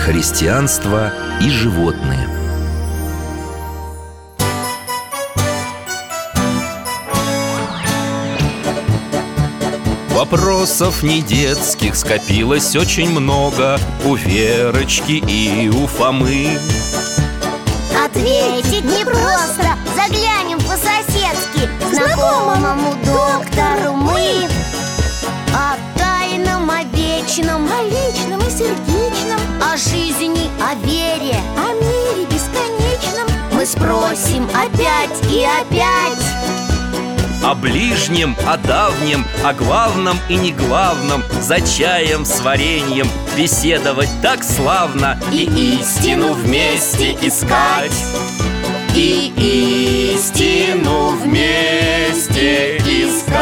Христианство и животные. Вопросов не детских скопилось очень много у Верочки и у Фомы. Ответить непросто, заглянем по-соседски знакомому доктору мы. О тайном, о вечном, о личном и сердечном, о жизни, о вере, о мире бесконечном мы спросим опять и опять. О ближнем, о давнем, о главном и неглавном, за чаем с вареньем беседовать так славно. И истину вместе искать, и истину вместе искать.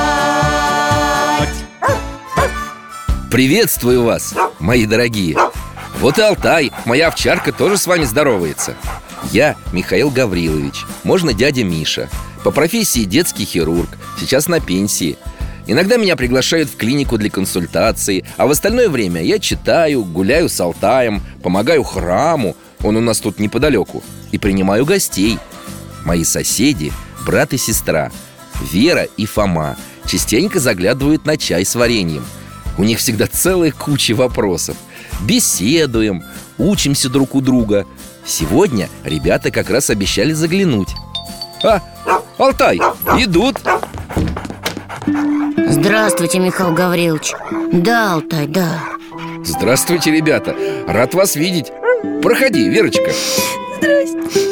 Приветствую вас, мои дорогие. Вот и Алтай, моя овчарка, тоже с вами здоровается. Я Михаил Гаврилович, можно дядя Миша. По профессии детский хирург, сейчас на пенсии. Иногда меня приглашают в клинику для консультации, а в остальное время я читаю, гуляю с Алтаем, помогаю храму, он у нас тут неподалеку, и принимаю гостей. Мои соседи, брат и сестра, Вера и Фома, частенько заглядывают на чай с вареньем. У них всегда целая куча вопросов. Беседуем, учимся друг у друга. Сегодня ребята как раз обещали заглянуть. Алтай, идут. Здравствуйте, Михаил Гаврилович. Да, Алтай, да. Здравствуйте, ребята, рад вас видеть. Проходи, Верочка. Здрасте.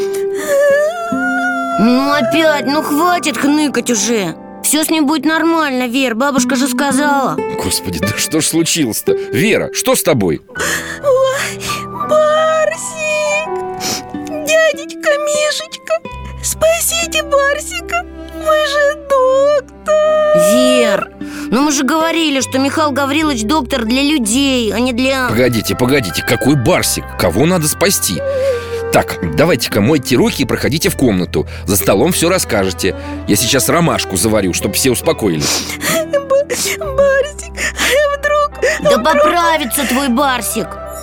Ну опять, хватит хныкать уже. Все с ним будет нормально, Вер, бабушка же сказала. Господи, да что ж случилось-то? Вера, что с тобой? Ой, Барсик, дядечка Мишечка, спасите Барсика, вы же доктор. Вер, мы же говорили, что Михаил Гаврилович доктор для людей, а не для... Погодите, какой Барсик? Кого надо спасти? Так, давайте-ка мойте руки и проходите в комнату. За столом все расскажете. Я сейчас ромашку заварю, чтобы все успокоились. Барсик, вдруг... Да поправится твой Барсик.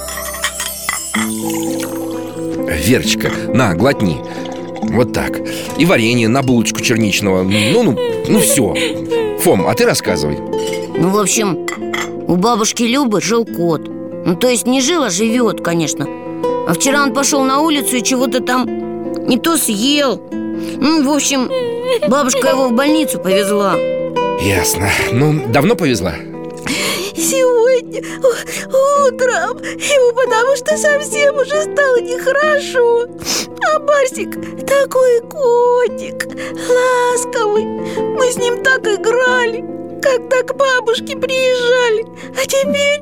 Верочка, на, глотни. Вот так. И варенье на булочку черничного. Ну все. Фом, а ты рассказывай. В общем, у бабушки Любы жил кот. То есть не жил, а живет, конечно. А вчера он пошел на улицу и чего-то там не то съел. В общем, бабушка его в больницу повезла. Ясно. Давно повезла? Сегодня утром. Ему потому что совсем уже стало нехорошо. А Барсик такой котик, ласковый. Мы с ним так играли, когда к бабушке приезжали. А теперь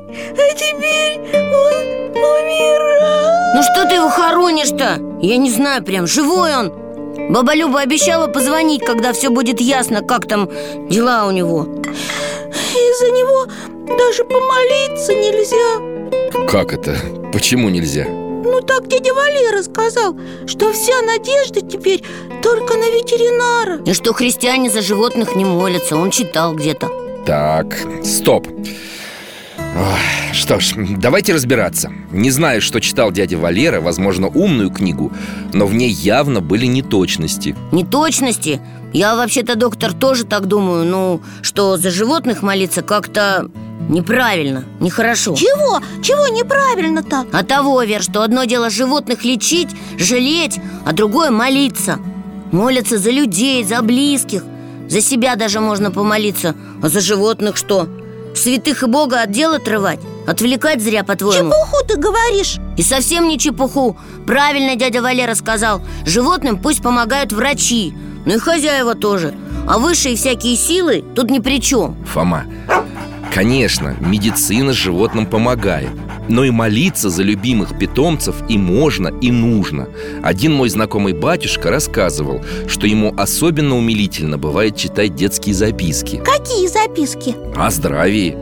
он умирает. Что ты его хоронишь-то? Я не знаю, прям живой он. Баба Люба обещала позвонить, когда все будет ясно, как там дела у него. Из-за него даже помолиться нельзя. Как это? Почему нельзя? Так дядя Валера сказал, что вся надежда теперь только на ветеринара. И что христиане за животных не молятся, он читал где-то. Так, стоп. Что ж, давайте разбираться. Не знаю, что читал дядя Валера, возможно, умную книгу, но в ней явно были неточности. Неточности? Я вообще-то, доктор, тоже так думаю. Что за животных молиться как-то неправильно, нехорошо. Чего неправильно-то? А того, Вер, что одно дело животных лечить, жалеть, а другое молиться. Молятся за людей, за близких. За себя даже можно помолиться. А за животных что? Святых и Бога от дел отрывать? Отвлекать зря, по-твоему? Чепуху ты говоришь. И совсем не чепуху. Правильно дядя Валера сказал. Животным пусть помогают врачи, и хозяева тоже. А высшие всякие силы тут ни при чем. Фома, конечно, медицина животным помогает, но и молиться за любимых питомцев и можно, и нужно. Один мой знакомый батюшка рассказывал, что ему особенно умилительно бывает читать детские записки. Какие записки? О здравии.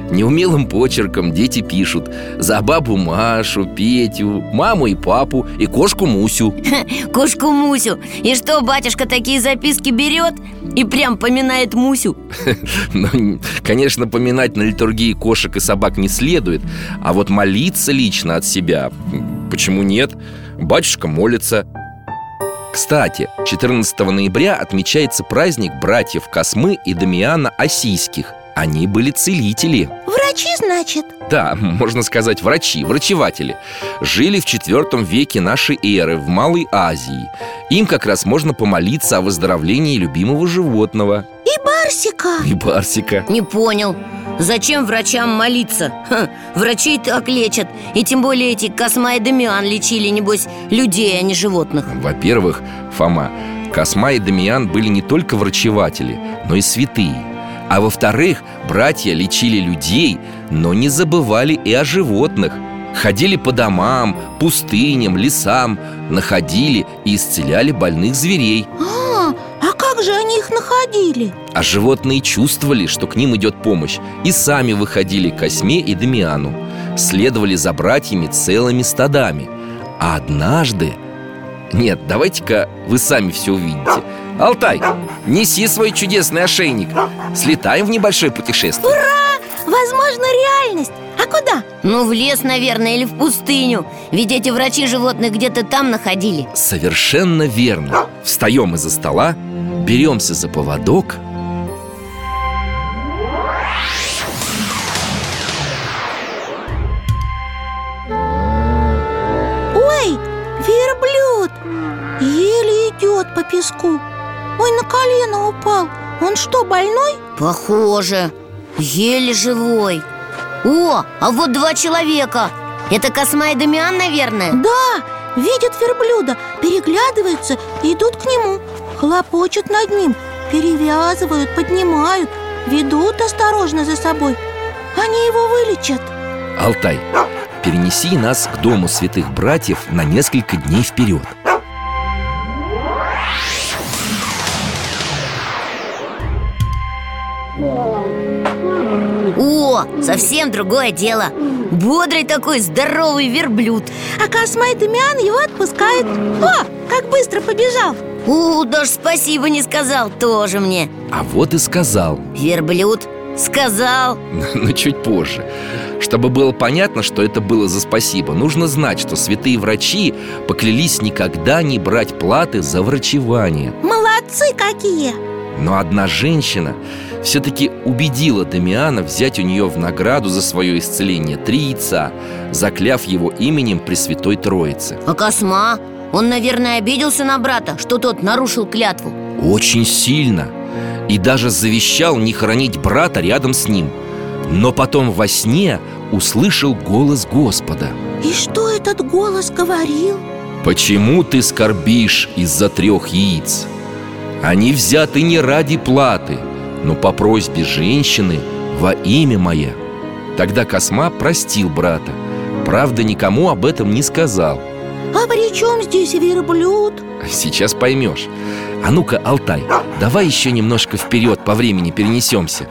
Неумелым почерком дети пишут: за бабу Машу, Петю, маму и папу и кошку Мусю. Кошку Мусю. И что, батюшка такие записки берет и прям поминает Мусю? Ну, конечно, поминать на литургии кошек и собак не следует. А вот молиться лично от себя, почему нет? Батюшка молится. Кстати, 14 ноября отмечается праздник братьев Космы и Дамиана Осийских. Они были целители. Врачи, значит? Да, можно сказать, врачи, врачеватели. Жили в IV веке нашей эры в Малой Азии. Им как раз можно помолиться о выздоровлении любимого животного. И Барсика. И Барсика. Не понял. Зачем врачам молиться? Врачи и так лечат. И тем более эти Косма и Дамиан лечили, небось, людей, а не животных. Во-первых, Фома, Косма и Дамиан были не только врачеватели, но и святые. А во-вторых, братья лечили людей, но не забывали и о животных. Ходили по домам, пустыням, лесам, находили и исцеляли больных зверей. А как же они их находили? А животные чувствовали, что к ним идет помощь, и сами выходили к Косьме и Дамиану. Следовали за братьями целыми стадами. А однажды... Нет, давайте-ка вы сами все увидите. Алтай, неси свой чудесный ошейник. Слетаем в небольшое путешествие. Ура! Возможно, реальность. А куда? Ну, в лес, наверное, или в пустыню. Ведь эти врачи животных где-то там находили. Совершенно верно. Встаем из-за стола, беремся за поводок. Ой, верблюд! Еле идет по песку. Ой, на колено упал. Он что, больной? Похоже. Еле живой. О, а вот два человека. Это Косма и Дамиан, наверное? Да, видят верблюда, переглядываются и идут к нему. Хлопочут над ним, перевязывают, поднимают, ведут осторожно за собой. Они его вылечат. Алтай, перенеси нас к дому святых братьев на несколько дней вперед. О, совсем другое дело. Бодрый такой, здоровый верблюд. А Косма и Дамиан его отпускают. О, как быстро побежал. Даже спасибо не сказал, тоже мне. А вот и сказал. Верблюд сказал. Но чуть позже. Чтобы было понятно, что это было за спасибо, нужно знать, что святые врачи поклялись никогда не брать платы за врачевание. Молодцы какие! Но одна женщина все-таки убедила Дамиана взять у нее в награду за свое исцеление 3 яйца, закляв его именем Пресвятой Троицы. А Косма? Он, наверное, обиделся на брата, что тот нарушил клятву. Очень сильно. И даже завещал не хоронить брата рядом с ним. Но потом во сне услышал голос Господа. И что этот голос говорил? «Почему ты скорбишь из-за 3 яиц? Они взяты не ради платы, но по просьбе женщины во имя мое». Тогда Косма простил брата. Правда, никому об этом не сказал. А при чем здесь верблюд? Сейчас поймешь. А ну-ка, Алтай, давай еще немножко вперед по времени перенесемся.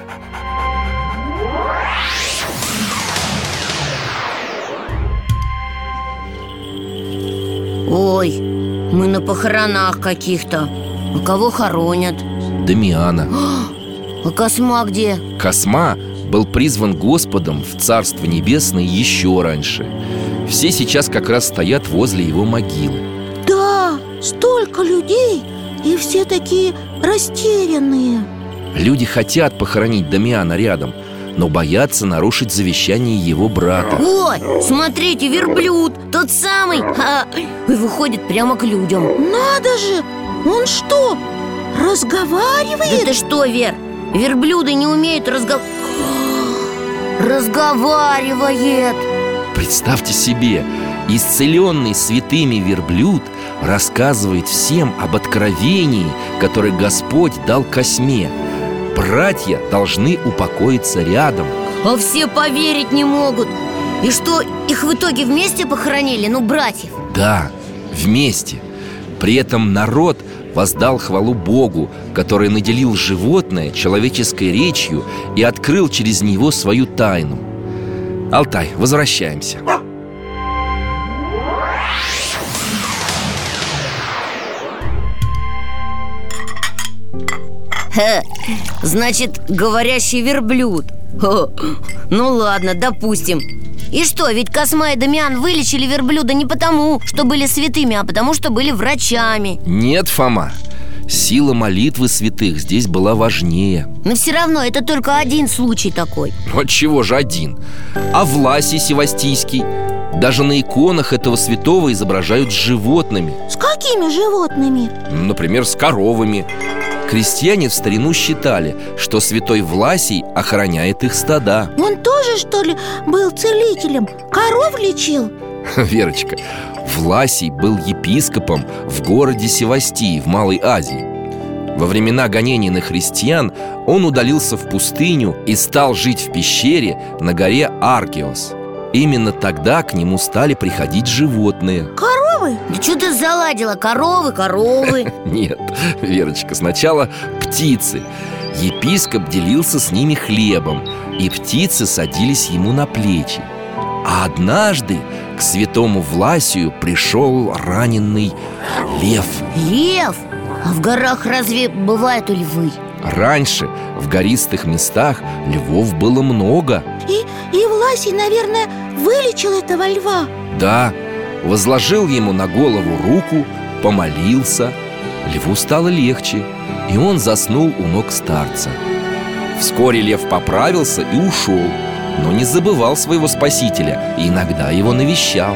Ой, мы на похоронах каких-то. А кого хоронят? Дамиана. А Косма где? Косма был призван Господом в Царство Небесное еще раньше. Все сейчас как раз стоят возле его могилы. Да, столько людей, и все такие растерянные. Люди хотят похоронить Дамиана рядом, но боятся нарушить завещание его брата. Ой, смотрите, верблюд, тот самый. И выходит прямо к людям. Надо же, он что, разговаривает? Да ты что, Вер, верблюды не умеют разговаривает. Представьте себе, исцеленный святыми верблюд рассказывает всем об откровении, которое Господь дал Косьме. Братья должны упокоиться рядом. А все поверить не могут. И что, их в итоге вместе похоронили, братьев? Да, вместе. При этом народ воздал хвалу Богу, который наделил животное человеческой речью и открыл через него свою тайну. Алтай, возвращаемся. Значит, говорящий верблюд. Ну ладно, допустим. И что, ведь Косма и Дамиан вылечили верблюда не потому, что были святыми, а потому, что были врачами. Нет, Фома, сила молитвы святых здесь была важнее. Но все равно это только один случай такой. Отчего же один? А Власий Севастийский? Даже на иконах этого святого изображают с животными. С какими животными? Например, с коровами. Крестьяне в старину считали, что святой Власий охраняет их стада. Он тоже, что ли, был целителем? Коров лечил? Верочка, Власий был епископом в городе Севастии в Малой Азии. Во времена гонений на христиан он удалился в пустыню и стал жить в пещере на горе Аргиос. Именно тогда к нему стали приходить животные. Коровы? Да что ты заладила? Коровы. Нет, Верочка, сначала птицы. Епископ делился с ними хлебом, и птицы садились ему на плечи. А однажды к святому Власию пришел раненый лев. Лев? А в горах разве бывают львы? Раньше в гористых местах львов было много. И Власий, наверное, вылечил этого льва. Да, возложил ему на голову руку, помолился. Льву стало легче, и он заснул у ног старца. Вскоре лев поправился и ушел, но не забывал своего спасителя и иногда его навещал.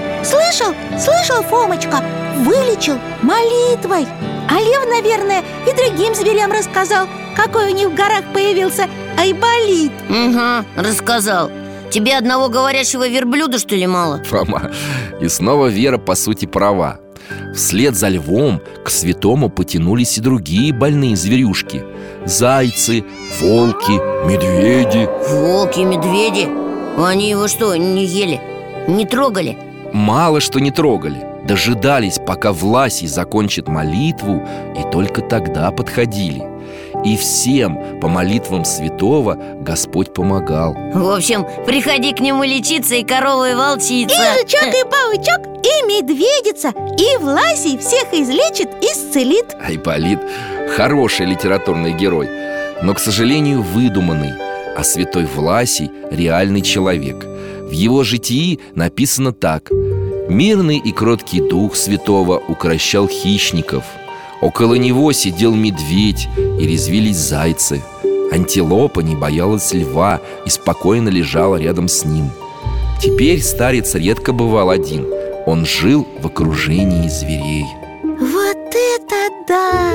Слышал, Фомочка, вылечил молитвой. А лев, наверное, и другим зверям рассказал, какой у них в горах появился айболит. Угу, рассказал. Тебе одного говорящего верблюда, что ли, мало? Фома, и снова Вера по сути права. Вслед за львом к святому потянулись и другие больные зверюшки. Зайцы, волки, медведи. Волки, медведи? Они его что, не ели? Не трогали? Мало что не трогали. Дожидались, пока Власий закончит молитву, и только тогда подходили. И всем по молитвам святого Господь помогал. В общем, приходи к нему лечиться, и корова, и волчица, и жучок, и паучок, и медведица. И Власий всех излечит, исцелит. Айболит – хороший литературный герой, но, к сожалению, выдуманный. А святой Власий – реальный человек. В его житии написано так: «Мирный и кроткий дух святого укрощал хищников. Около него сидел медведь, и резвились зайцы. Антилопа не боялась льва и спокойно лежала рядом с ним. Теперь старец редко бывал один. Он жил в окружении зверей». Вот это да!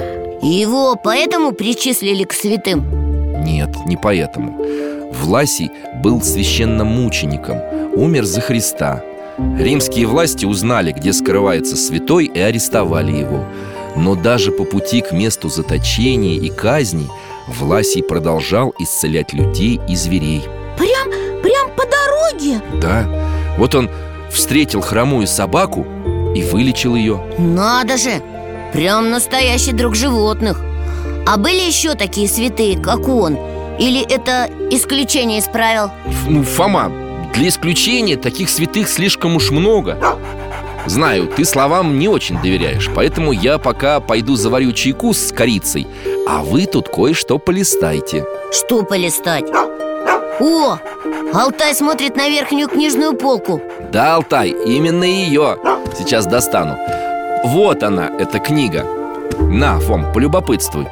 Его поэтому причислили к святым? Нет, не поэтому. Власий был священномучеником, умер за Христа. Римские власти узнали, где скрывается святой, и арестовали его. Но даже по пути к месту заточения и казни Власий продолжал исцелять людей и зверей. Прям по дороге? Да, вот он встретил хромую собаку и вылечил ее. Надо же, прям настоящий друг животных. А были еще такие святые, как он? Или это исключение из правил? Ну, Фома, для исключения таких святых слишком уж много. Знаю, ты словам не очень доверяешь, поэтому я пока пойду заварю чайку с корицей, а вы тут кое-что полистайте. Что полистать? О, Алтай смотрит на верхнюю книжную полку. Да, Алтай, именно ее. Сейчас достану. Вот она, эта книга. На, Фом, полюбопытствуй.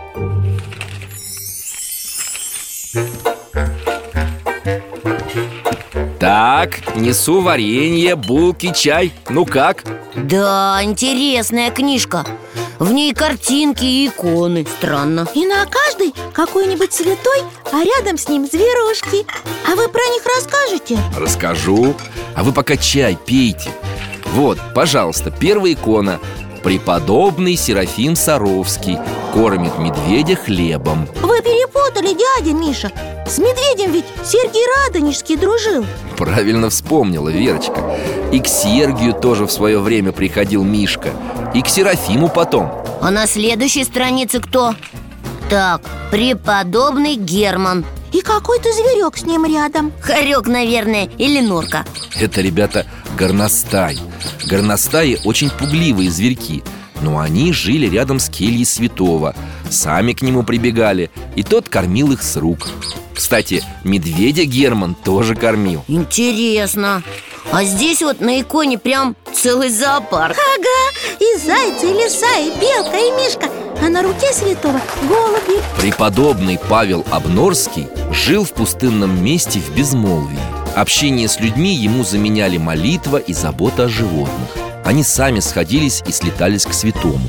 Так, несу варенье, булки, чай. Ну как? Да, интересная книжка. В ней картинки и иконы. Странно. И на каждой какой-нибудь святой, а рядом с ним зверушки. А вы про них расскажете? Расскажу. А вы пока чай пейте. Вот, пожалуйста, первая икона. Преподобный Серафим Саровский кормит медведя хлебом. Вы перепутали, дядя Миша. С медведем ведь Сергий Радонежский дружил. Правильно вспомнила Верочка. И к Сергию тоже в свое время приходил Мишка. И к Серафиму потом. А на следующей странице кто? Так, преподобный Герман. И какой-то зверек с ним рядом. Хорек, наверное, или норка. Это, ребята, горностай. Горностаи очень пугливые зверьки. Но они жили рядом с кельей святого. Сами к нему прибегали, и тот кормил их с рук. Кстати, медведя Герман тоже кормил. Интересно. А здесь вот на иконе прям целый зоопарк. Ага, и зайцы, и лиса, и белка, и мишка. А на руке святого голуби. Преподобный Павел Обнорский жил в пустынном месте в безмолвии. Общение с людьми ему заменяли молитва и забота о животных. Они сами сходились и слетались к святому.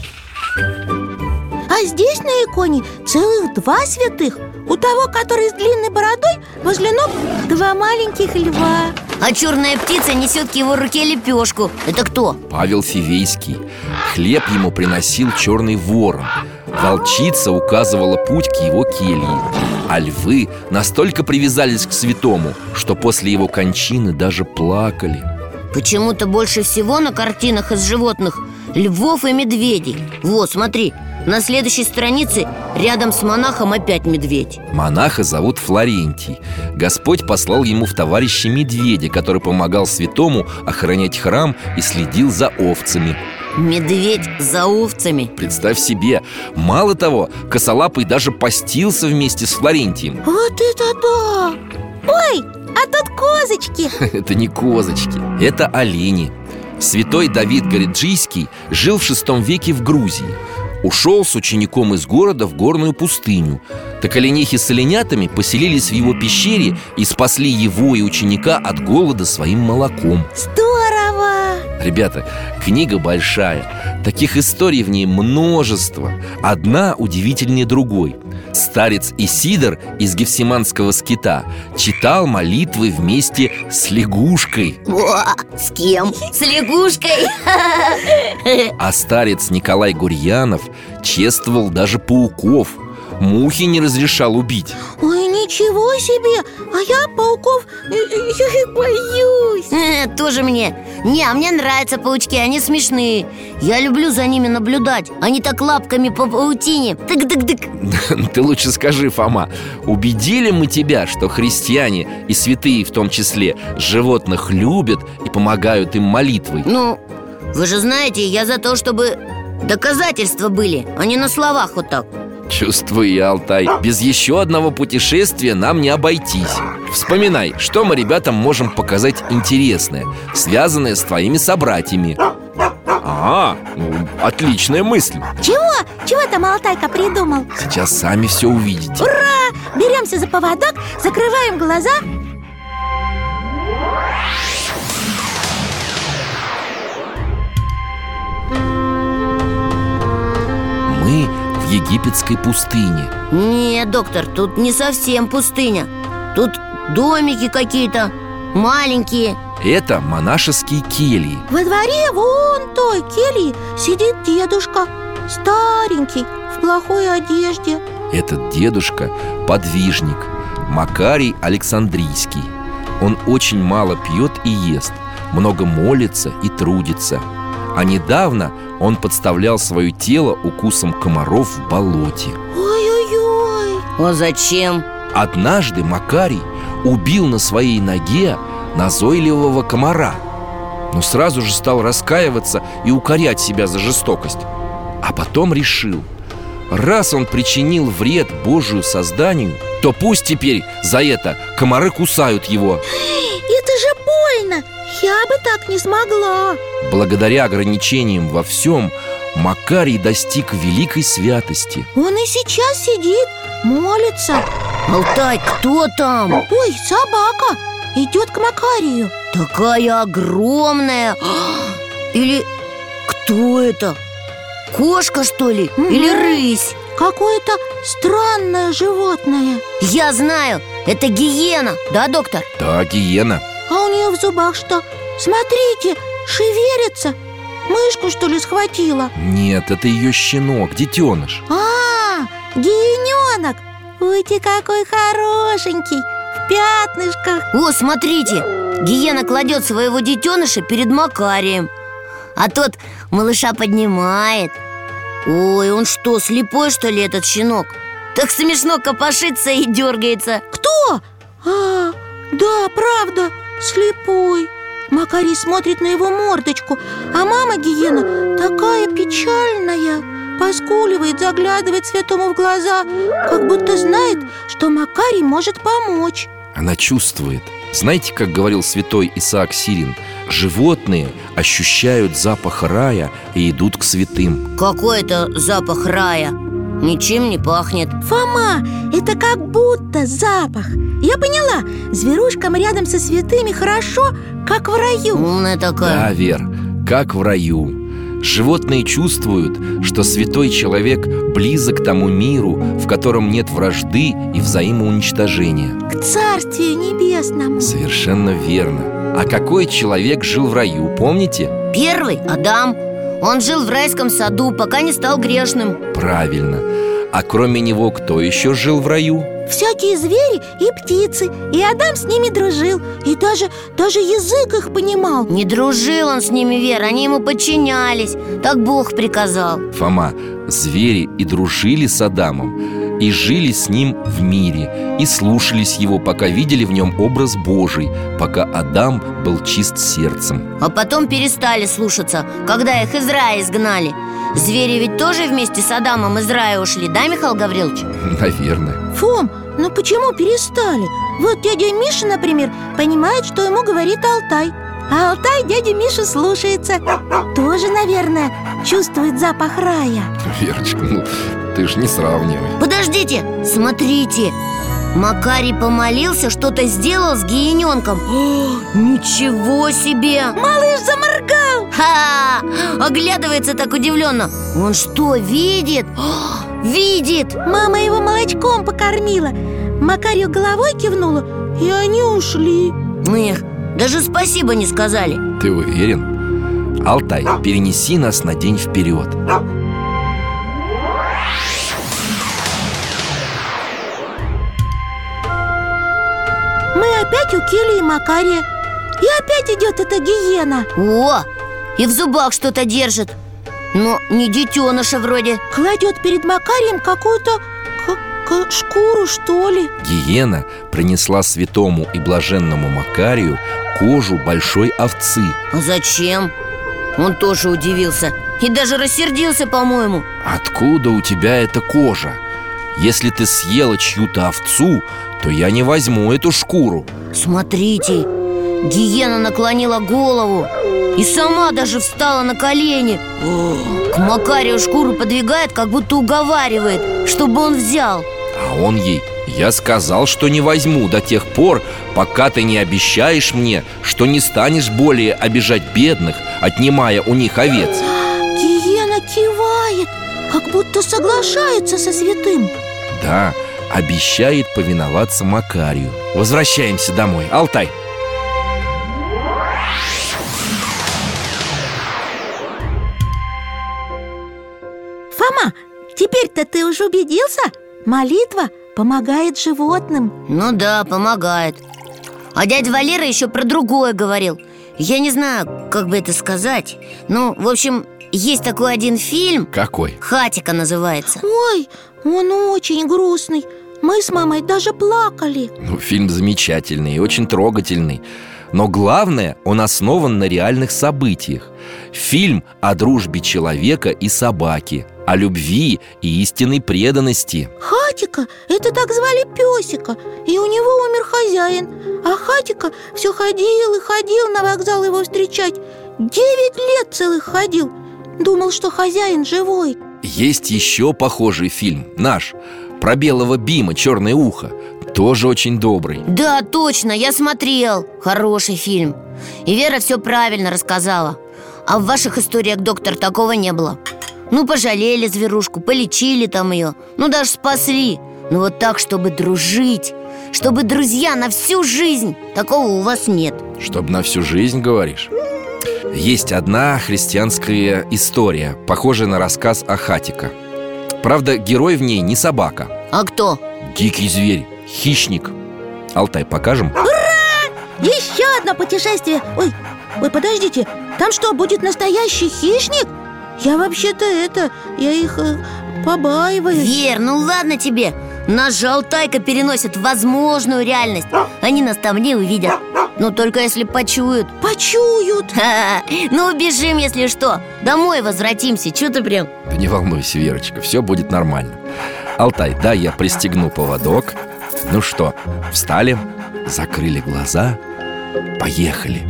А здесь на иконе целых 2 святых. У того, который с длинной бородой, возле ног 2 маленьких льва. А черная птица несет к его руке лепешку. Это кто? Павел Фивейский. Хлеб ему приносил черный ворон. Волчица указывала путь к его келье. А львы настолько привязались к святому, что после его кончины даже плакали. Почему-то больше всего на картинах из животных львов и медведей. Вот, смотри, на следующей странице рядом с монахом опять медведь. Монаха зовут Флорентий. Господь послал ему в товарища медведя, который помогал святому охранять храм и следил за овцами. Медведь за овцами. Представь себе, мало того, косолапый даже постился вместе с Флорентием. Вот это да! Ой, а тут козочки. Это не козочки, это олени. Святой Давид Гориджийский жил в VI веке в Грузии. Ушел с учеником из города в горную пустыню. Так оленихи с оленятами поселились в его пещере и спасли его и ученика от голода своим молоком. Здорово! Ребята, книга большая. Таких историй в ней множество. Одна удивительнее другой. Старец Исидор из Гефсиманского скита читал молитвы вместе с лягушкой. О, с кем? С лягушкой. А старец Николай Гурьянов чествовал даже пауков. Мухи не разрешал убить. Ой, ничего себе! А я пауков боюсь. Тоже мне. Не, мне нравятся паучки, они смешные. Я люблю за ними наблюдать. Они так лапками по паутине. Тык-тык-тык. Ты лучше скажи, Фома, убедили мы тебя, что христиане и святые в том числе животных любят и помогают им молитвой? Ну, вы же знаете, я за то, чтобы доказательства были, а не на словах вот так. Чувствую я, Алтай, без еще одного путешествия нам не обойтись. Вспоминай, что мы ребятам можем показать интересное, связанное с твоими собратьями. Отличная мысль. Чего? Чего там Алтайка придумал? Сейчас сами все увидите. Ура! Беремся за поводок, закрываем глаза. Мы в египетской пустыне. Нет, доктор, тут не совсем пустыня. Тут домики какие-то маленькие. Это монашеские кельи. Во дворе вон той кельи сидит дедушка, старенький, в плохой одежде. Этот дедушка – подвижник, Макарий Александрийский. Он очень мало пьет и ест, много молится и трудится. А недавно он подставлял свое тело укусом комаров в болоте. Ой-ой-ой! А зачем? Однажды Макарий убил на своей ноге назойливого комара, но сразу же стал раскаиваться и укорять себя за жестокость. А потом решил, раз он причинил вред Божию созданию, то пусть теперь за это комары кусают его. Это же больно! Я бы так не смогла. Благодаря ограничениям во всем Макарий достиг великой святости. Он и сейчас сидит, молится. Алтай, кто там? Ой, собака идет к Макарию. Такая огромная. Или кто это? Кошка, что ли? Или рысь? Какое-то странное животное. Я знаю, это гиена, да, доктор? Да, гиена. А у нее в зубах что? Смотрите, шевелится. Мышку, что ли, схватила? Нет, это ее щенок, детеныш. Гиененок. Ой, ты какой хорошенький, в пятнышках. О, смотрите, гиена кладет своего детеныша перед Макарием, а тот малыша поднимает. Ой, он что, слепой, что ли, этот щенок? Так смешно копошится и дергается. Кто? Да, правда, слепой. Макарий смотрит на его мордочку, а мама гиена такая печальная. Поскуливает, заглядывает святому в глаза, как будто знает, что Макарий может помочь. Она чувствует. Знаете, как говорил святой Исаак Сирин, животные ощущают запах рая и идут к святым. Какой это запах рая? Ничем не пахнет. Фома, это как будто запах. Я поняла, зверушкам рядом со святыми хорошо, как в раю. Умная такая. Да, Вер, как в раю. Животные чувствуют, что святой человек близок к тому миру, в котором нет вражды и взаимоуничтожения. К Царствию Небесному. Совершенно верно. А какой человек жил в раю, помните? Первый – Адам. Он жил в райском саду, пока не стал грешным. Правильно. А кроме него кто еще жил в раю? Всякие звери и птицы. И Адам с ними дружил. И даже язык их понимал. Не дружил он с ними, Вера, они ему подчинялись. Так Бог приказал. Фома, звери и дружили с Адамом, и жили с ним в мире, и слушались его, пока видели в нем образ Божий, пока Адам был чист сердцем. А потом перестали слушаться, когда их из рая изгнали. Звери ведь тоже вместе с Адамом из рая ушли, да, Михаил Гаврилович? Наверное. Фом, ну почему перестали? Вот дядя Миша, например, понимает, что ему говорит Алтай, а Алтай дядя Миша слушается. Тоже, наверное, чувствует запах рая. Верочка, ну ты ж не сравнивай. Подождите, смотрите. Макарий помолился, что-то сделал с гиененком. Ничего себе! Малыш заморгал. Оглядывается так удивленно. Он что, видит? Видит! Мама его молочком покормила. Макарию головой кивнула, и они ушли. Эх, даже спасибо не сказали. Ты уверен? Алтай, перенеси нас на день вперед. Мы опять у Кили и Макария. И опять идет эта гиена. О, и в зубах что-то держит. Но не детеныша вроде. Кладет перед Макарием какую-то шкуру, что ли. Гиена принесла святому и блаженному Макарию кожу большой овцы. А зачем? Он тоже удивился и даже рассердился, по-моему. Откуда у тебя эта кожа? Если ты съела чью-то овцу, то я не возьму эту шкуру. Смотрите, гиена наклонила голову и сама даже встала на колени. К Макарию шкуру подвигает, как будто уговаривает, чтобы он взял. А он ей: я сказал, что не возьму до тех пор, пока ты не обещаешь мне, что не станешь более обижать бедных, отнимая у них овец. Гиена кивает, как будто соглашается со святым. Да, обещает повиноваться Макарию. Возвращаемся домой. Алтай. Фома, теперь-то ты уже убедился? Молитва помогает животным. Ну да, помогает. А дядя Валера еще про другое говорил. Я не знаю, как бы это сказать. Ну, в общем, есть такой один фильм. Какой? «Хатико» называется. Ой, он очень грустный. Мы с мамой даже плакали. Ну, фильм замечательный и очень трогательный. Но главное, он основан на реальных событиях. Фильм о дружбе человека и собаки, о любви и истинной преданности. Хатико, это так звали песика. И у него умер хозяин. А Хатико все ходил и ходил на вокзал его встречать. 9 лет целых ходил. Думал, что хозяин живой. Есть еще похожий фильм, наш, про белого Бима, черное ухо. Тоже очень добрый. Да, точно, я смотрел. Хороший фильм. И Вера все правильно рассказала. А в ваших историях, доктор, такого не было. Ну, пожалели зверушку, полечили там ее. Ну, даже спасли. Но вот так, чтобы дружить, чтобы друзья на всю жизнь, такого у вас нет. Чтоб на всю жизнь, говоришь? Есть одна христианская история, похожая на рассказ о Хатико. Правда, герой в ней не собака. А кто? дикий зверь, хищник. Алтай, покажем? Еще одно путешествие. Ой, подождите, там что, будет настоящий хищник? Я вообще-то я их побаиваюсь. Вер, ну ладно тебе. Нас же Алтайка переносит в возможную реальность. Они нас там не увидят. Ну, только если почуют. Почуют. Ну, бежим, если что. Домой возвратимся, чё ты прям? Да не волнуйся, Верочка, все будет нормально. Алтай, да, я пристегну поводок. Ну что, встали, закрыли глаза, поехали.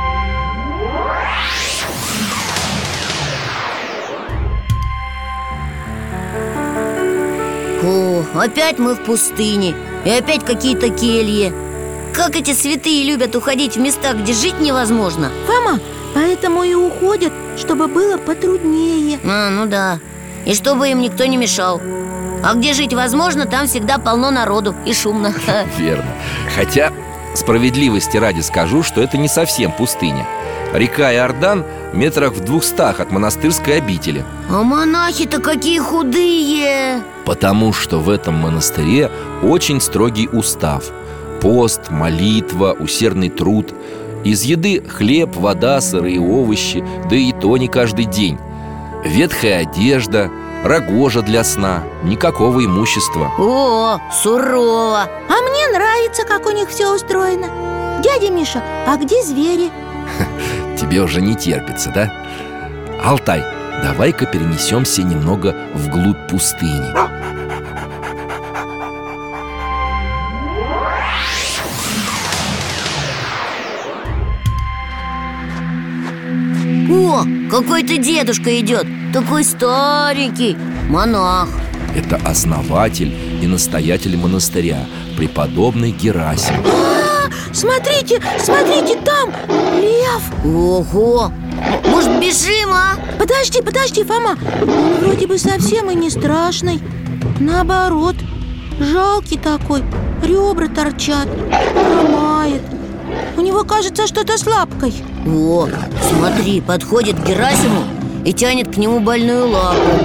О, опять мы в пустыне. И опять какие-то кельи. Как эти святые любят уходить в места, где жить невозможно. Фома, поэтому и уходят, чтобы было потруднее. Ну да. И чтобы им никто не мешал. А где жить возможно, там всегда полно народу и шумно. Верно. Хотя, справедливости ради скажу, что это не совсем пустыня. Река Иордан метрах в 200 от монастырской обители. А монахи-то какие худые! Потому что в этом монастыре очень строгий устав. Пост, молитва, усердный труд. Из еды хлеб, вода, сырые овощи, да и то не каждый день. Ветхая одежда, рогожа для сна, никакого имущества. О, сурово! А мне нравится, как у них все устроено. Дядя Миша, а где звери? Тебе уже не терпится, да? Алтай, давай-ка перенесемся немного вглубь пустыни. О, какой-то дедушка идет. Такой старенький, монах. Это основатель и настоятель монастыря, преподобный Герасим. Смотрите, там лев. Ого! Может, бежим, а? Подожди, Фома. Он вроде бы совсем и не страшный. Наоборот, жалкий такой. Ребра торчат, хромает. У него, кажется, что-то с лапкой. О, смотри, подходит к Герасиму и тянет к нему больную лапу.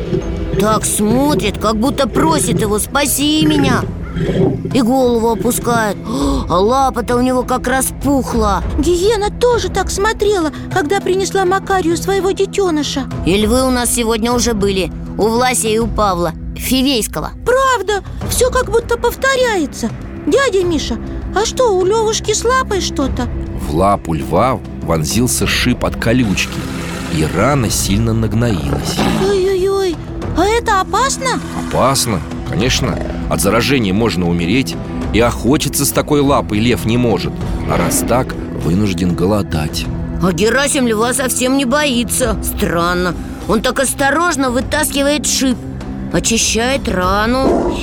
Так смотрит, как будто просит его: спаси меня. И голову опускает. А лапа-то у него как распухла. Гиена тоже так смотрела, когда принесла Макарию своего детеныша. И львы у нас сегодня уже были. У Власия и у Павла Фивейского. Правда, все как будто повторяется. Дядя Миша, а что, у Левушки с лапой что-то? В лапу льва вонзился шип от колючки, и рана сильно нагноилась. Ой-ой-ой, а это опасно? Опасно, конечно. От заражения можно умереть. И охотиться с такой лапой лев не может. А раз так, вынужден голодать. А Герасим льва совсем не боится. Странно. Он так осторожно вытаскивает шип, очищает рану.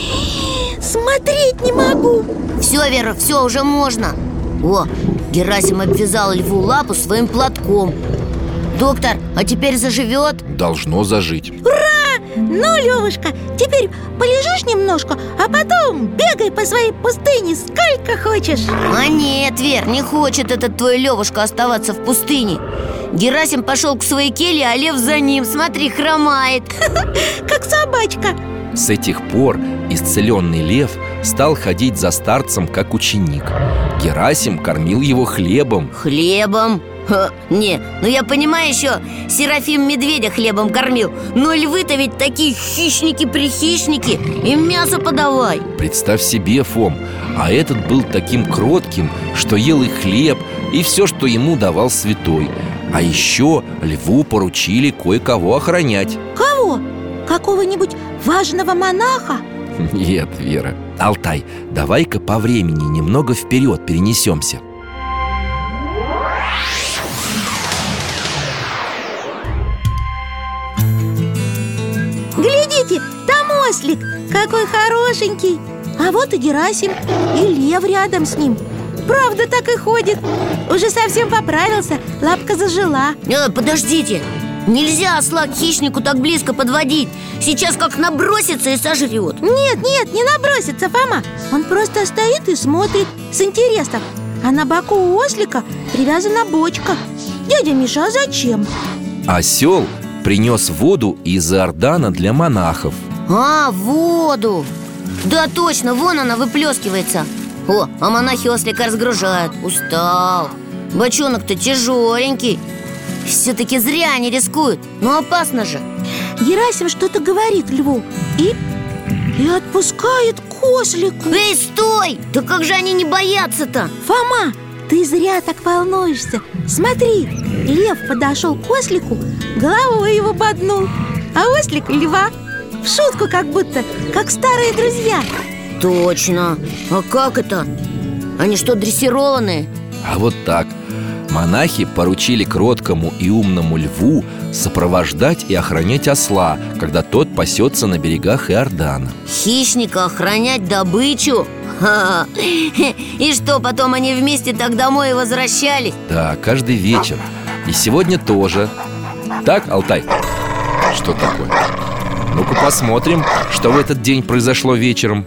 Смотреть не могу. Все, Вера, все, уже можно. О, Герасим обвязал льву лапу своим платком. Доктор, а теперь заживет? Должно зажить. Ну, Левушка, теперь полежишь немножко, а потом бегай по своей пустыне сколько хочешь. А нет, Вер, не хочет этот твой Левушка оставаться в пустыне. Герасим пошел к своей келье, а лев за ним, смотри, хромает. Как собачка. С этих пор исцеленный лев стал ходить за старцем как ученик. Герасим кормил его хлебом. Хлебом? Не, ну я понимаю, еще Серафим медведя хлебом кормил. Но львы-то ведь такие хищники-прихищники. Им мясо подавай. Представь себе, Фом, а этот был таким кротким, что ел и хлеб, и все, что ему давал святой. А еще льву поручили кое-кого охранять. Кого? Какого-нибудь важного монаха? Нет, Вера. Алтай, давай-ка по времени немного вперед перенесемся. Глядите, там ослик, какой хорошенький. А вот и Герасим, и лев рядом с ним. Правда, так и ходит. Уже совсем поправился, лапка зажила. Подождите, нельзя осла к хищнику так близко подводить. Сейчас как набросится и сожрет. Нет, не набросится, Фома. Он просто стоит и смотрит с интересом. А на боку у ослика привязана бочка. Дядя Миша, а зачем? Осел принес воду из Иордана для монахов. А, воду! Да, точно, вон она выплескивается. О, а монахи ослика разгружают. Устал. Бочонок-то тяжеленький. Все-таки зря они рискуют. Но опасно же. Герасим что-то говорит льву и отпускает к ослику. Эй, стой! Да как же они не боятся-то? Фома, ты зря так волнуешься. Смотри, лев подошел к ослику, головой его боднул, а ослик льва. В шутку как будто, как старые друзья. Точно. А как это? Они что, дрессированные? А вот так. Монахи поручили кроткому и умному льву сопровождать и охранять осла, когда тот пасется на берегах Иордана. Хищника охранять добычу? Ха-ха. И что, потом они вместе так домой и возвращались? Да, каждый вечер. И сегодня тоже. Так, Алтай? Что такое? Ну-ка посмотрим, что в этот день произошло вечером.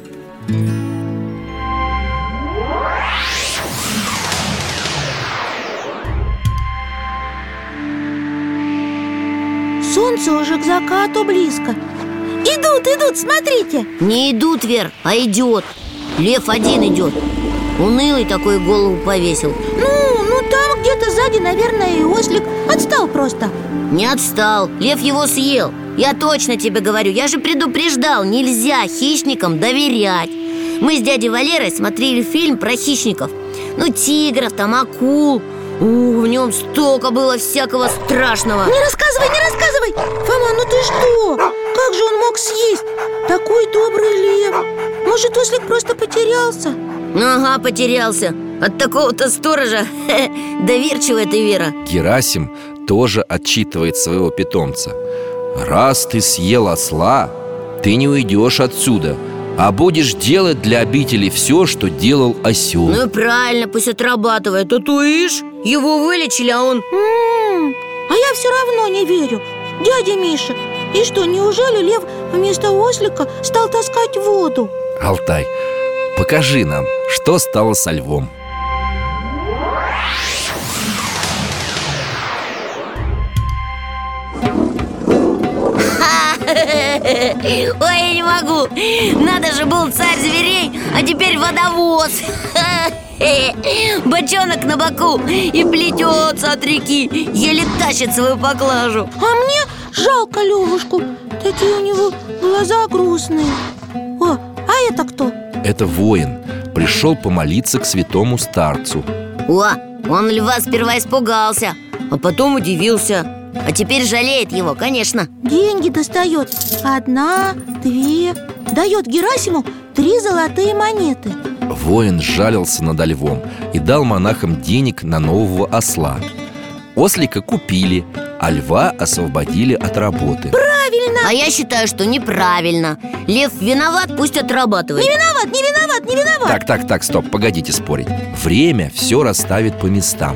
Солнце уже к закату близко. Идут, смотрите. Не идут, Вер, а идет. Лев один идет. Унылый такой голову повесил. Ну там где-то сзади, наверное, и ослик. Отстал просто. Не отстал, лев его съел. Я точно тебе говорю, я же предупреждал, нельзя хищникам доверять. Мы с дядей Валерой смотрели фильм про хищников. Ну, тигров, там, акул. В нем столько было всякого страшного. Не рассказывай! Фома, ну ты что? Как же он мог съесть? Такой добрый лев. Может, ослик просто потерялся? Ага, потерялся. От такого-то сторожа. Доверчивая ты, Вера. Герасим тоже отчитывает своего питомца. Раз ты съел осла, ты не уйдешь отсюда, а будешь делать для обители все, что делал осел. Ну и правильно, пусть отрабатывает. А то ишь, его вылечили, а он... А я все равно не верю. Дядя Миша, и что, неужели лев вместо ослика стал таскать воду? Алтай, покажи нам, что стало со львом. Ой, я не могу. Надо же, был царь зверей, а теперь водовоз. Бочонок на боку и плетется от реки, еле тащит свою поклажу. А мне жалко Левушку. Такие у него глаза грустные. О, а это кто? Это воин. Пришел помолиться к святому старцу. О, он льва сперва испугался, а потом удивился. А теперь жалеет его, конечно. Деньги достает. 1, 2. Дает Герасиму 3 золотые монеты. Воин сжалился над львом и дал монахам денег на нового осла. Ослика купили, а льва освободили от работы. Правильно! А я считаю, что неправильно. Лев виноват, пусть отрабатывает. Не виноват! Так, стоп, погодите спорить. Время все расставит по местам.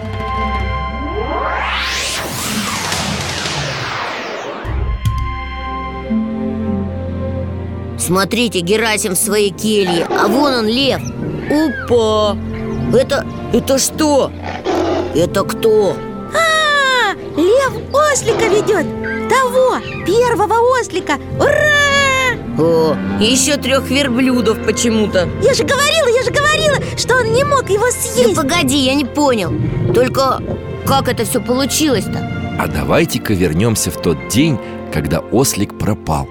Смотрите, Герасим в своей келье, а вон он, лев. Опа! Это что? Это кто? Лев ослика ведет. Того, первого ослика. Ура! О, еще 3 верблюдов почему-то. Я же говорила, что он не мог его съесть. Да погоди, я не понял. Только как это все получилось-то? А давайте-ка вернемся в тот день, когда ослик пропал.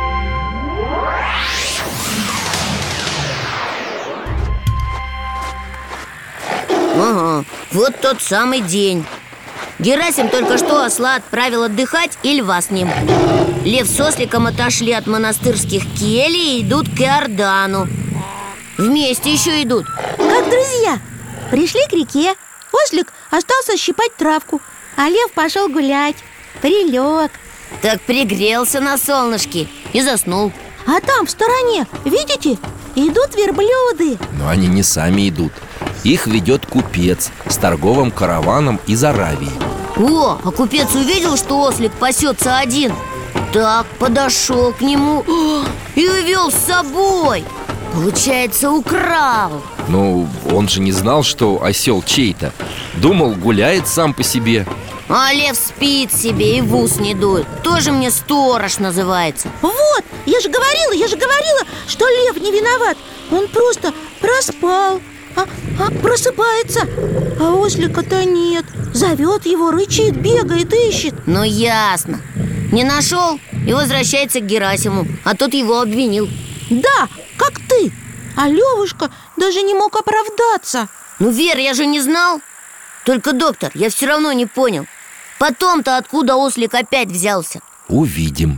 Ага, вот тот самый день. Герасим только что осла отправил отдыхать и льва с ним. Лев с осликом отошли от монастырских келий и идут к Иордану. Вместе еще идут. Как друзья. Пришли к реке. Ослик остался щипать травку, а лев пошел гулять. Прилег. Так пригрелся на солнышке и заснул. А там в стороне, видите, идут верблюды. Но они не сами идут. Их ведет купец с торговым караваном из Аравии. О, а купец увидел, что ослик пасется один. Так, подошел к нему и увел с собой. Получается, украл. Ну, он же не знал, что осел чей-то. Думал, гуляет сам по себе. А лев спит себе и в ус не дует. Тоже мне сторож называется. Вот, я же говорила, что лев не виноват. Он просто проспал, просыпается. А ослика-то нет. Зовет его, рычит, бегает, ищет. Ну ясно. Не нашел и возвращается к Герасиму. А тот его обвинил. Да, как ты. А Левушка даже не мог оправдаться. Ну, Вер, я же не знал. Только, доктор, я все равно не понял. Потом-то откуда ослик опять взялся? Увидим.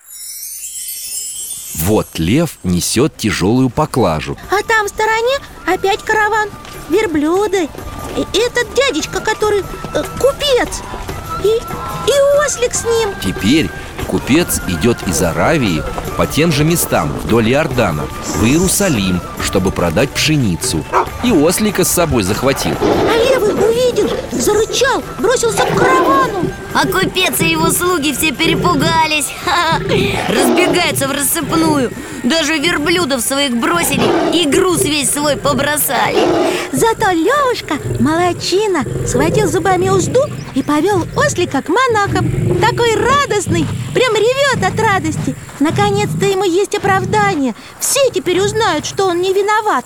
Вот лев несет тяжелую поклажу. А там в стороне опять караван. Верблюды. И этот дядечка, который купец. И ослик с ним. Теперь купец идет из Аравии по тем же местам вдоль Иордана в Иерусалим, чтобы продать пшеницу. И ослика с собой захватил. А левый увидел, зарычал, бросился к каравану. А купец и его слуги все перепугались. Разбегаются в рассыпную. Даже верблюдов своих бросили и груз весь свой побросали. Зато Левушка, молодчина, схватил зубами узду и повел ослика к монахам. Такой радостный, прям ревет от радости. Наконец-то ему есть оправдание. Все теперь узнают, что он не виноват.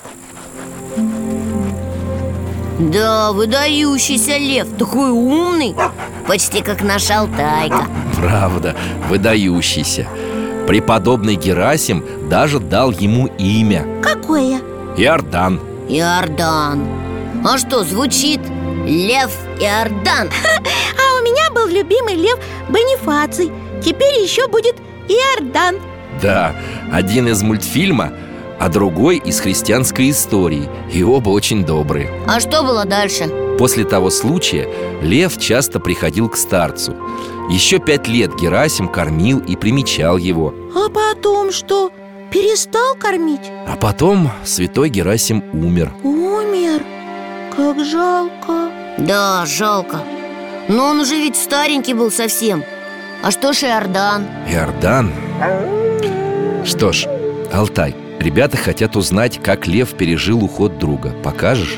Да, выдающийся лев, такой умный. Почти как наш Алтайка. Правда, выдающийся. Преподобный Герасим даже дал ему имя. Какое? Иордан. Иордан. А что, звучит? Лев Иордан. А у меня был любимый лев Бонифаций. Теперь еще будет Иордан. Да, один из мультфильма, а другой из христианской истории. И оба очень добрые. А что было дальше? После того случая лев часто приходил к старцу. Еще 5 лет Герасим кормил и примечал его. А потом что? Перестал кормить? А потом святой Герасим умер. Умер? Как жалко. Да, жалко. Но он уже ведь старенький был совсем. А что ж Иордан? Иордан? Что ж, Алтай, ребята хотят узнать, как лев пережил уход друга. Покажешь?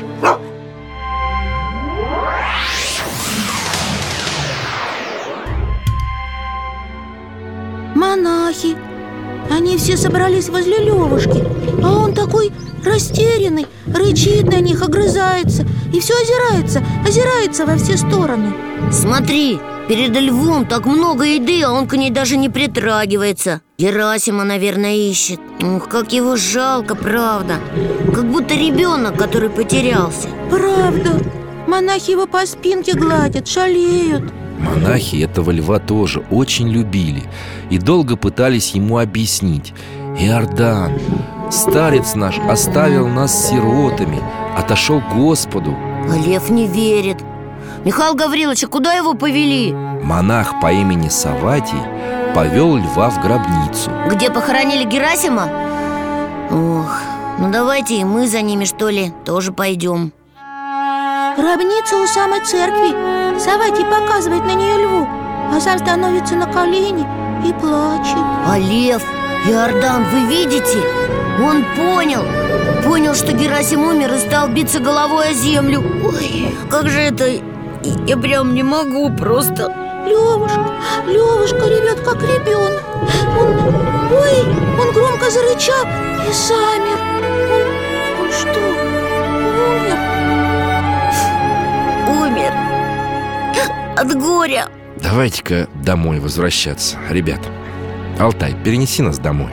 Монахи. Они все собрались возле Левушки. А он такой растерянный, рычит на них, огрызается. И все озирается во все стороны. Смотри, перед львом так много еды, а он к ней даже не притрагивается. Герасима, наверное, ищет. Ух, как его жалко, правда. Как будто ребенок, который потерялся. Правда. Монахи его по спинке гладят, шалеют. Монахи этого льва тоже очень любили и долго пытались ему объяснить: Иордан, старец наш оставил нас сиротами, отошел к Господу. А лев не верит. Михаил Гаврилович, а куда его повели? Монах по имени Саватий повел льва в гробницу. Где похоронили Герасима? Ох, ну давайте и мы за ними, что ли, тоже пойдем. Гробница у самой церкви. Саватий показывает на нее льву, а сам становится на колени и плачет. А лев, Иордан, вы видите? Он понял, что Герасим умер и стал биться головой о землю. Ой, как же это... Я прям не могу просто. Левушка ревет, как ребенок. Он громко зарычал и замер. Он что, умер? От горя. Давайте-ка домой возвращаться, ребят. Алтай, перенеси нас домой.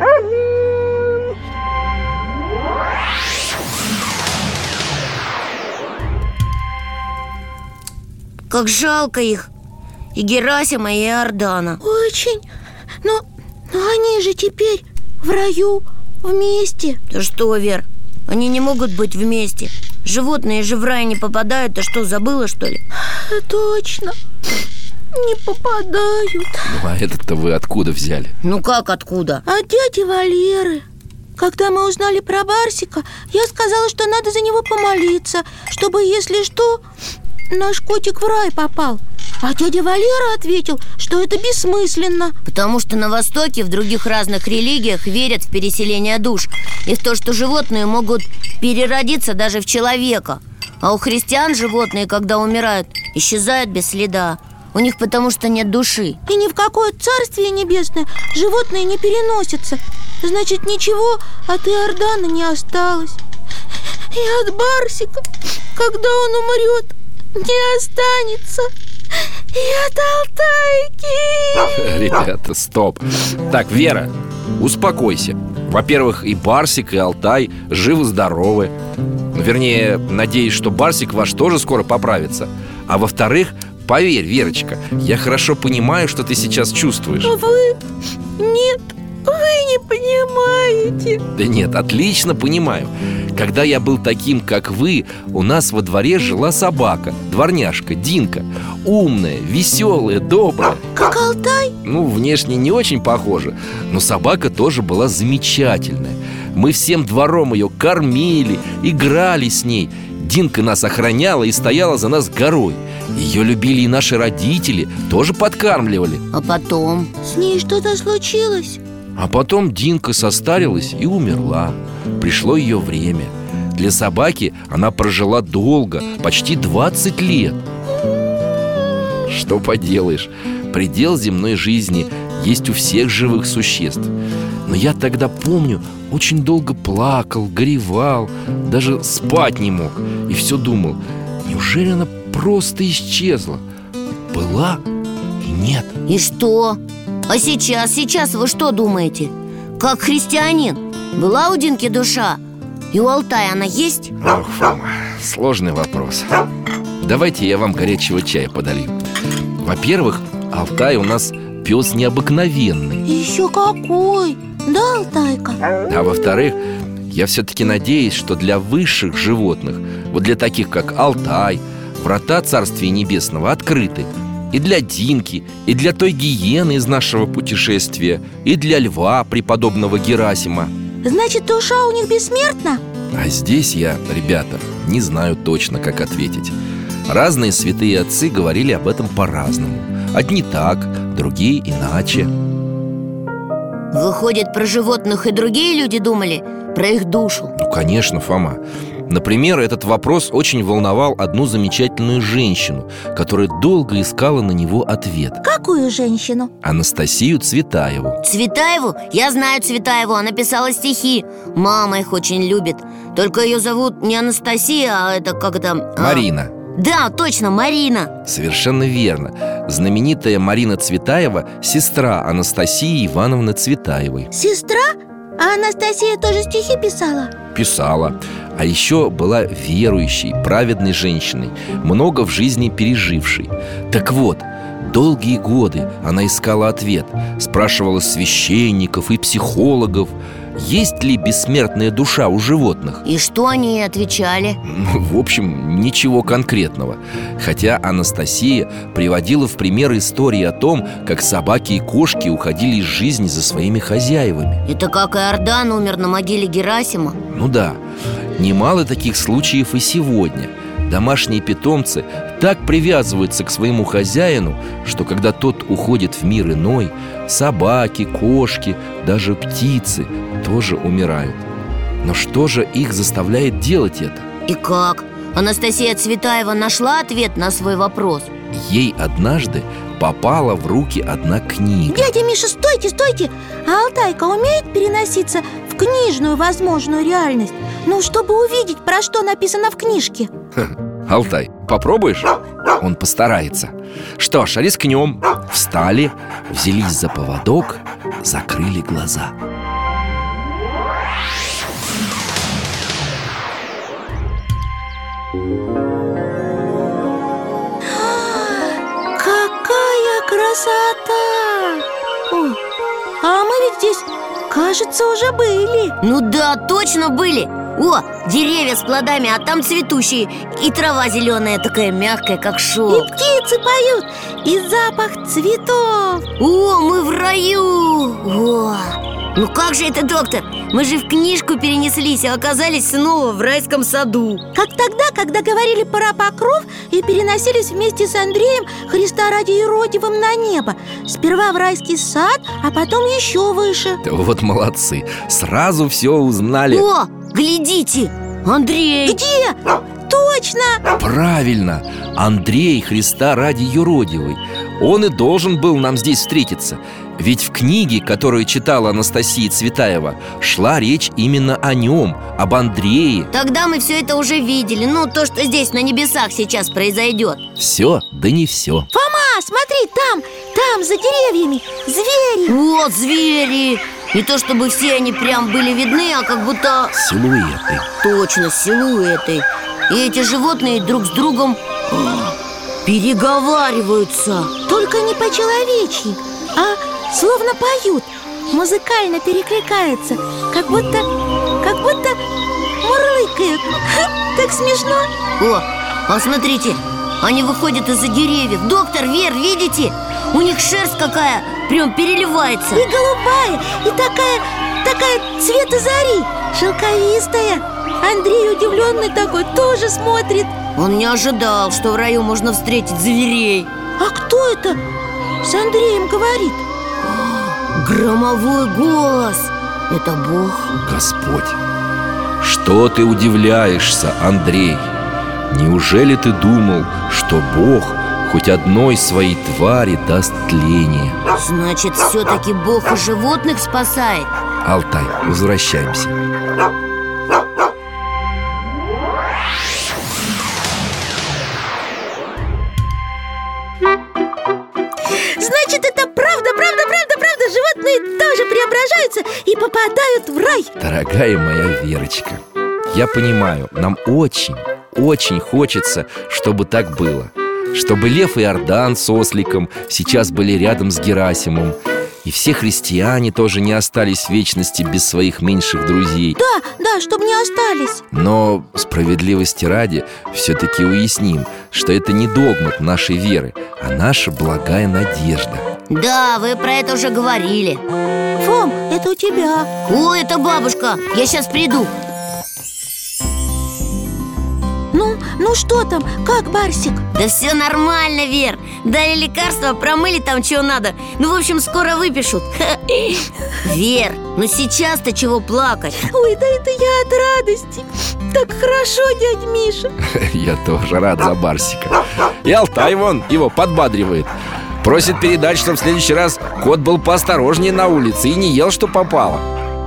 Как жалко их. И Герасима, и Иордана. Очень. Но они же теперь в раю вместе. Да что, Вер, они не могут быть вместе. Животные же в рай не попадают. Ты что, забыла, что ли? Точно. Не попадают. Ну, а это-то вы откуда взяли? Ну как откуда? От дяди Валеры. Когда мы узнали про Барсика, я сказала, что надо за него помолиться, чтобы, если что, наш котик в рай попал. А дядя Валера ответил, что это бессмысленно. Потому что на Востоке, в других разных религиях верят в переселение душ и в то, что животные могут переродиться даже в человека. А у христиан животные, когда умирают, исчезают без следа. У них потому что нет души. И ни в какое царствие небесное животные не переносятся. Значит, ничего от Иордана не осталось. И от Барсика, когда он умрет, не останется. И от Алтайки. Ребята, стоп. Так, Вера, успокойся. Во-первых, и Барсик, и Алтай живы-здоровы. Вернее, надеюсь, что Барсик ваш тоже скоро поправится. А во-вторых, поверь, Верочка, я хорошо понимаю, что ты сейчас чувствуешь. Вы? Нет, вы не понимаете. Да нет, отлично понимаю. Когда я был таким, как вы, у нас во дворе жила собака, дворняжка, Динка. Умная, веселая, добрая. Как Алтай? Ну, внешне не очень похожа, но собака тоже была замечательная. Мы всем двором ее кормили, играли с ней. Динка нас охраняла и стояла за нас горой. Ее любили и наши родители, тоже подкармливали. А потом? С ней что-то случилось? А потом Динка состарилась и умерла. Пришло ее время. Для собаки она прожила долго, почти 20 лет. Что поделаешь, предел земной жизни есть у всех живых существ. Но я тогда, помню, очень долго плакал, горевал, даже спать не мог. И все думал, неужели она просто исчезла? Была и нет. И что? А сейчас вы что думаете? Как христианин, была у Динки душа? И у Алтая она есть? Ох, Фома, сложный вопрос. Давайте я вам горячего чая подолью. Во-первых, Алтай у нас пес необыкновенный. Еще какой? Да, Алтайка? А во-вторых, я все-таки надеюсь, что для высших животных, вот для таких как Алтай, врата Царствия Небесного открыты. И для Динки, и для той гиены из нашего путешествия, и для льва, преподобного Герасима. Значит, душа у них бессмертна? А здесь я, ребята, не знаю точно, как ответить. Разные святые отцы говорили об этом по-разному. Одни так, другие иначе. Выходит, про животных и другие люди думали? Про их душу? Ну, конечно, Фома. Например, этот вопрос очень волновал одну замечательную женщину, которая долго искала на него ответ. Какую женщину? Анастасию Цветаеву. Цветаеву? Я знаю Цветаеву, она писала стихи. Мама их очень любит. Только ее зовут не Анастасия, а это как это... Марина. Да, точно, Марина. Совершенно верно. Знаменитая Марина Цветаева – сестра Анастасии Ивановны Цветаевой. Сестра? А Анастасия тоже стихи писала? Писала. А еще была верующей, праведной женщиной, много в жизни пережившей. Так вот, долгие годы она искала ответ, спрашивала священников и психологов, есть ли бессмертная душа у животных. И что они ей отвечали? В общем, ничего конкретного. Хотя Анастасия приводила в пример истории о том, как собаки и кошки уходили из жизни за своими хозяевами. Это как Иордан умер на могиле Герасима? Ну да, немало таких случаев и сегодня. Домашние питомцы так привязываются к своему хозяину, что когда тот уходит в мир иной, собаки, кошки, даже птицы тоже умирают. Но что же их заставляет делать это? И как? Анастасия Цветаева нашла ответ на свой вопрос? Ей однажды попала в руки одна книга. Дядя Миша, стойте, стойте! А Алтайка умеет переноситься в книжную возможную реальность? Ну, чтобы увидеть, про что написано в книжке. Алтай, попробуешь? Он постарается. Что ж, рискнем. Встали, взялись за поводок, закрыли глаза. Какая красота! О, а мы ведь здесь, кажется, уже были. Ну да, точно были. О, деревья с плодами, а там цветущие. И трава зеленая, такая мягкая, как И шелк. птицы поют, и запах цветов. О, мы в раю! О, ну как же это, доктор? Мы же в книжку перенеслись, а оказались снова в райском саду. Как тогда, когда говорили про покров и переносились вместе с Андреем Христа ради Иродивым на небо. Сперва в райский сад, а потом еще выше. Вот молодцы, сразу все узнали. О, глядите, Андрей! Где? Точно! Правильно, Андрей Христа ради юродивый. Он и должен был нам здесь встретиться. Ведь в книге, которую читала Анастасия Цветаева, шла речь именно о нем, об Андрее. Тогда мы все это уже видели. Ну, то, что здесь на небесах сейчас произойдет. Все, да не все. Фома, смотри, там, за деревьями, звери. Вот звери. Не то чтобы все они прям были видны, а как будто... Силуэты. Точно, силуэты. И эти животные друг с другом переговариваются. Только не по-человечьи, а словно поют, музыкально перекликаются, как будто мурлыкают. Так смешно. О, а смотрите, они выходят из-за деревьев. Доктор, Вер, видите? У них шерсть какая, прям переливается. И голубая, и такая цвета зари, шелковистая. Андрей, удивленный такой, тоже смотрит. Он не ожидал, что в раю можно встретить зверей. А кто это с Андреем говорит? Громовой голос. Это Бог. Господь. Что ты удивляешься, Андрей? Неужели ты думал, что Бог хоть одной своей твари даст тление? Значит, все-таки Бог и животных спасает? Алтай, возвращаемся. Значит, это правда, животные тоже преображаются и попадают в рай. Дорогая моя Верочка, я понимаю, нам очень хочется, чтобы так было. Чтобы Лев и Иордан с осликом сейчас были рядом с Герасимом. И все христиане тоже не остались в вечности без своих меньших друзей. Да, чтобы не остались. Но справедливости ради все-таки уясним, что это не догмат нашей веры, а наша благая надежда. Да, вы про это уже говорили. Фом, это у тебя. О, это бабушка, я сейчас приду. Ну что там, как Барсик? Да все нормально, Вер. Дали лекарства, промыли там, чего надо. Ну, в общем, скоро выпишут. Вер, ну сейчас-то чего плакать? Ой, да это я от радости. Так хорошо, дядя Миша. Я тоже рад за Барсика. И Алтай вон его подбадривает. Просит передать, что в следующий раз кот был поосторожнее на улице и не ел, что попало.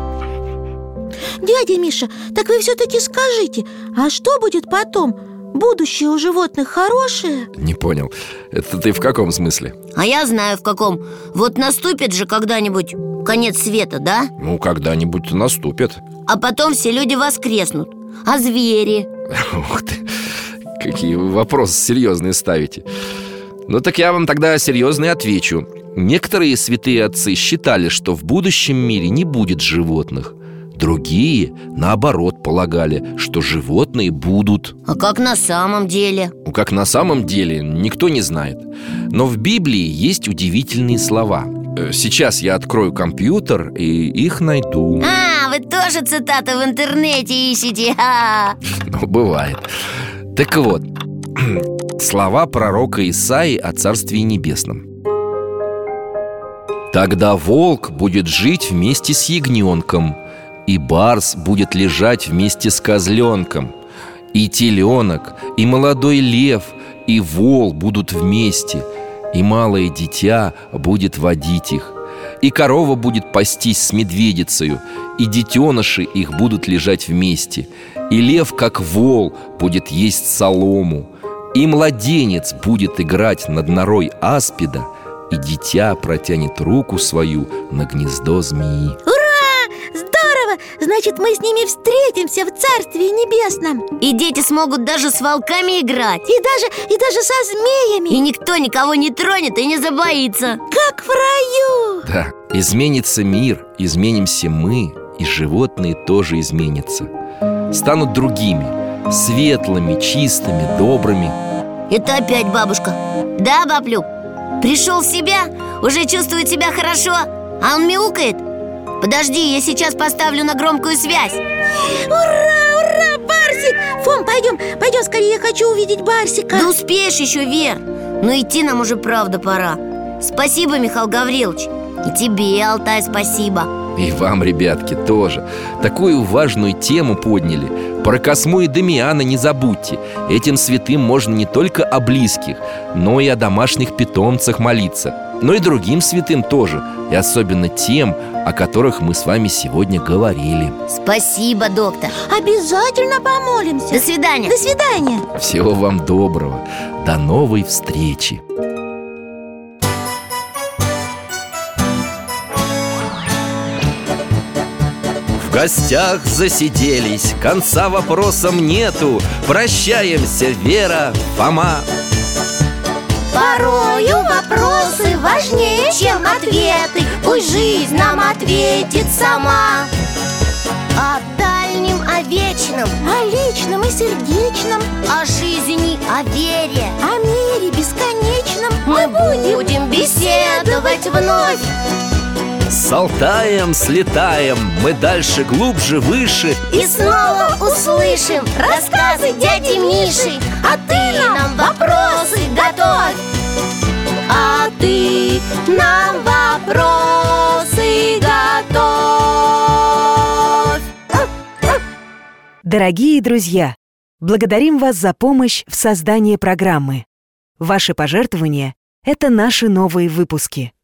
Дядя Миша, так вы все-таки скажите, а что будет потом? Будущее у животных хорошее? Не понял, это ты в каком смысле? А я знаю в каком. Вот наступит же когда-нибудь конец света, да? Ну, когда-нибудь наступит. А потом все люди воскреснут. А звери? Ух ты, какие вы вопросы серьезные ставите. Ну так я вам тогда серьезно и отвечу. Некоторые святые отцы считали, что в будущем мире не будет животных. Другие, наоборот, полагали, что животные будут. А как на самом деле? Ну, как на самом деле, никто не знает. Но в Библии есть удивительные слова. Сейчас я открою компьютер и их найду. А, вы тоже цитаты в интернете ищете? Ну, бывает. Так вот, слова пророка Исаии о Царстве Небесном. «Тогда волк будет жить вместе с ягненком, и барс будет лежать вместе с козленком, и теленок, и молодой лев, и вол будут вместе, и малое дитя будет водить их, и корова будет пастись с медведицею, и детеныши их будут лежать вместе, и лев, как вол, будет есть солому, и младенец будет играть над норой аспида, и дитя протянет руку свою на гнездо змеи». Здорово! Значит, мы с ними встретимся в Царстве Небесном. И дети смогут даже с волками играть. И даже со змеями. И никто никого не тронет и не забоится. Как в раю. Да, изменится мир, изменимся мы, и животные тоже изменятся. Станут другими, светлыми, чистыми, добрыми. Это опять бабушка. Да, баблюк? Пришел в себя? Уже чувствует себя хорошо? А он мяукает? Подожди, я сейчас поставлю на громкую связь. Ура, Барсик! Фом, пойдем скорее, я хочу увидеть Барсика. Да успеешь еще, Вер. Но идти нам уже правда пора. Спасибо, Михаил Гаврилович. И тебе, Алтай, спасибо. И вам, ребятки, тоже. Такую важную тему подняли. Про Косму и Дамиана не забудьте. Этим святым можно не только о близких, но и о домашних питомцах молиться. Но и другим святым тоже. И особенно тем, о которых мы с вами сегодня говорили. Спасибо, доктор. Обязательно помолимся. До свидания. До свидания. Всего вам доброго. До новой встречи. В гостях засиделись, конца вопросам нету. Прощаемся, Вера, Фома. Порою вопросы важнее, чем ответы. Пусть жизнь нам ответит сама. О дальнем, о вечном, О личном и сердечном, о жизни, о вере о мире бесконечном мы будем беседовать вновь. С Алтаем слетаем, мы дальше, глубже, выше. И снова услышим рассказы дяди Миши. А ты нам вопросы готовь. А ты нам вопросы готовь. Дорогие друзья, благодарим вас за помощь в создании программы. Ваши пожертвования – это наши новые выпуски.